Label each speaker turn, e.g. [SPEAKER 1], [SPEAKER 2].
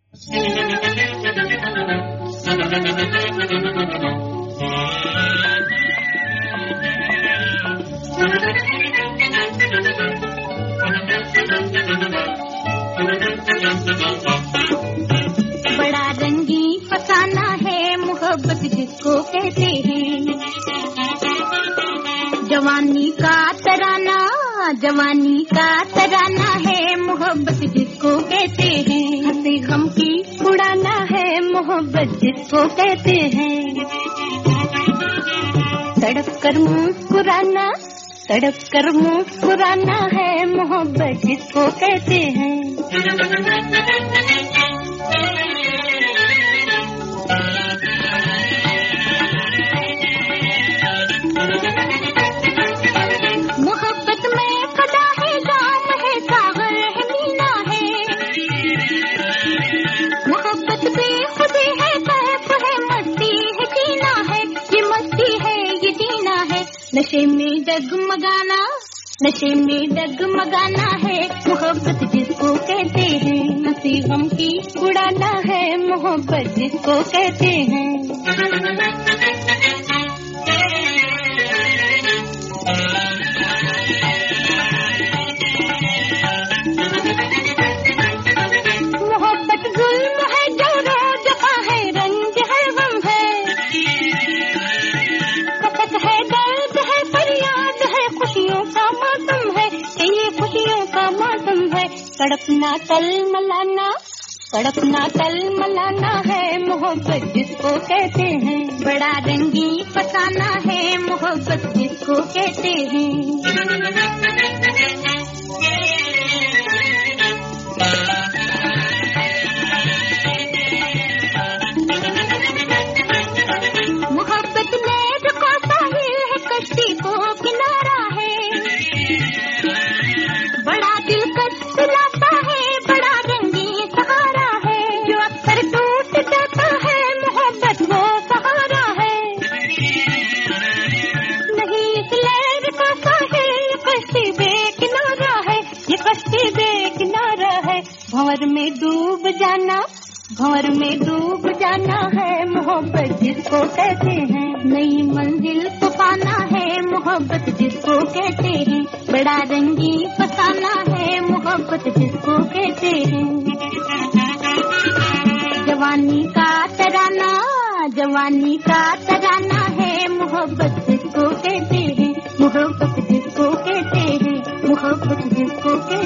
[SPEAKER 1] बड़ा रंगी फसाना है मोहब्बत जिसको कहते हैं, जवानी का तराना, जवानी का तराना है मोहब्बत जिसको कहते हैं, हंसी गम की उड़ाना है मोहब्बत जिसको कहते हैं, तड़प कर मुस्कुराना, तड़प कर मुस्कुराना है मोहब्बत जिसको कहते हैं। मोहब्बत में कदा है जाम है सागर है मीना है, मोहब्बत बेखुदी है कैफ है मस्ती है जीना है, ये मस्ती है ये जीना है, नशे में डगमगाना, नशे में डगमगाना है मोहब्बत जिसको कहते हैं, हंसी गम की उड़ाना है मोहब्बत जिसको कहते हैं। मोहब्बत जुल्म है जो रोज का है, रंज है गम है, कसक है दर्द है फरियाद है, खुशियों का मौसम है, ये खुशियों का मौसम है, तड़पना तलमलाना, तड़पना तलमलाना है मोहब्बत जिसको कहते हैं, बड़ा रंगी फसाना है मोहब्बत जिसको कहते हैं। मोहब्बत नैब को साहिल है, कश्ती को किनारा है, बड़ा दिलकश दिलासा है, बड़ा रंगी सहारा है, जो अक्सर टूट जाता है मोहब्बत वो सहारा है, नहीं इस लहर को साहिल ये कश्ती बेकिनारा है, ये कश्ती बेकिनारा है, भंवर में डूब जाना, भंवर में डूब जाना है मोहब्बत जिसको कहते हैं, नई मंजिल को पाना है मोहब्बत जिसको कहते हैं, बड़ा रंगी फसाना है मोहब्बत जिसको कहते हैं। जवानी का तराना, जवानी का तराना है मोहब्बत जिसको कहते हैं, मोहब्बत जिसको कहते हैं, मोहब्बत जिसको कहते हैं।